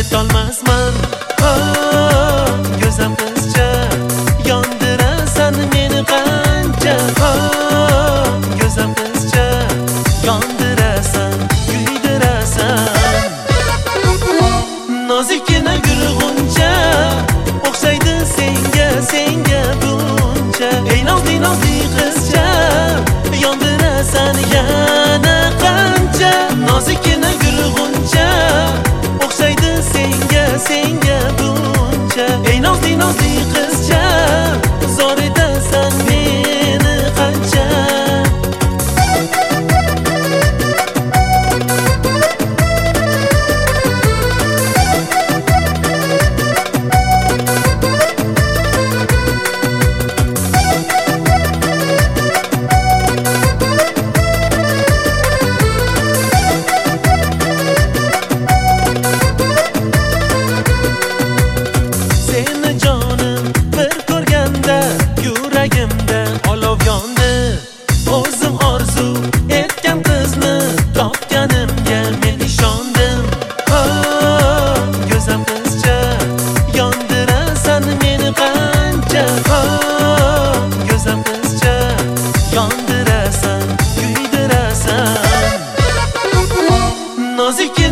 yetolmasman. Go'zal qizcha, yondirasan meni qancha. Go'zal qizcha, yondirasan, kuydirasan. Nozikkina gul g'uncha, o'xshaydi senga, senga buncha. Ey nozli nozli qizcha, yondirasan yana qancha. Nozikkina gul g'uncha, o'xshaydi senga, senga buncha. Ey nozli nozli qizcha, zor etasan meni qancha. Yuragimda olov yondi, o'zim orzu etgan qizni topganimga men ishondim. Go'zal qizcha, yondirasan meni qancha. Go'zal qizcha, yondirasan, kuydirasan. Nozik